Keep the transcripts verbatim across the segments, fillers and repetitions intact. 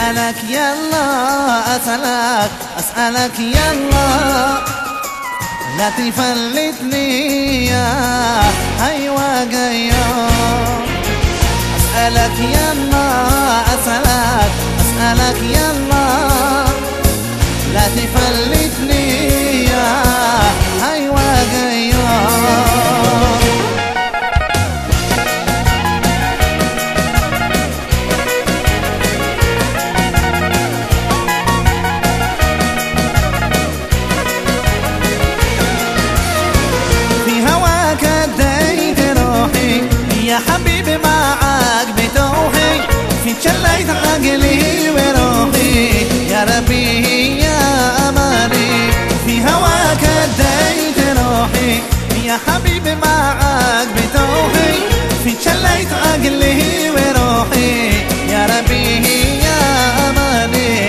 أسألك يلا أسألك أسألك يلا لا تفلتني يا أيوة جاية. أسألك يلا أسألك أسألك يلا لا تفلتني يا أيوة جاية. يا حبيبي معاك بتوحي في شليت عقلي وروحي يا ربي يا أماني في هواك اديت روحي يا حبيبي معاك بتوحي في شليت عقلي وروحي يا ربي يا أماني.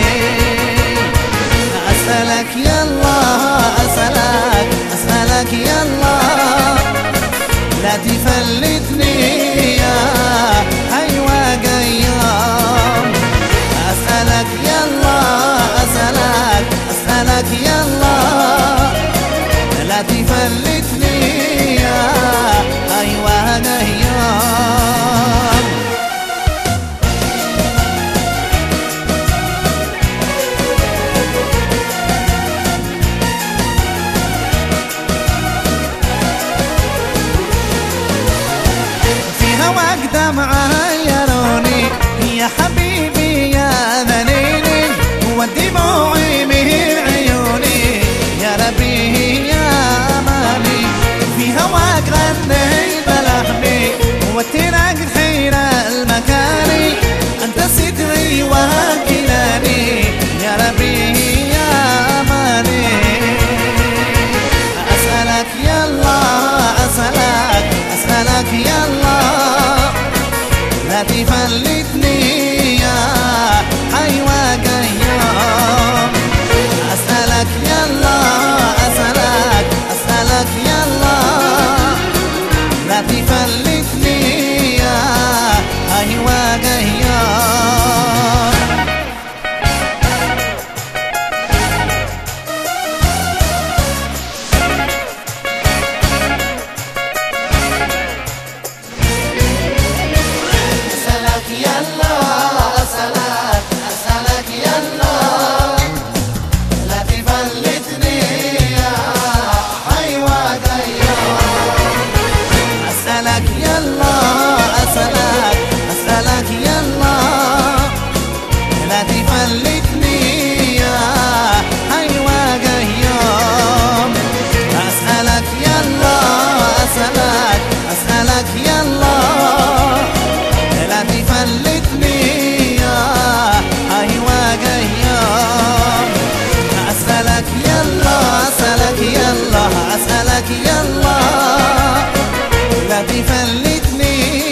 أسألك يلا أسألك أسألك يلا لا تفلتني يا أيوة جاية. أسألك يلا أسألك أسألك يلا لا تفلتني يا أيوة جاية. دمعة يروني يا حبيبي يا ذنيني والدموع من عيوني يا ربي يا أماني في هواك غنيت بلحمي والتراك حيرة المكاني أنت ستري وكلاني يا ربي يا أماني. أسألك يلا أسألك أسألك يلا لا تفلتني يا أيوة جاية. أسألك يلا أسألك أسألك يلا لا تفلتني يا أيوة جاية. يلا أسألك أسألك يلا لا تفلتني يا أيوة جاية. أسألك يلا أسألك أسألك يلا لا تفلتني يا أيوة جاية. أسألك يلا أسألك أسألك يلا لا تفلتني يا أيوة جاية. أسألك يلا أسألك يلا أسألك يلا لا تفلتني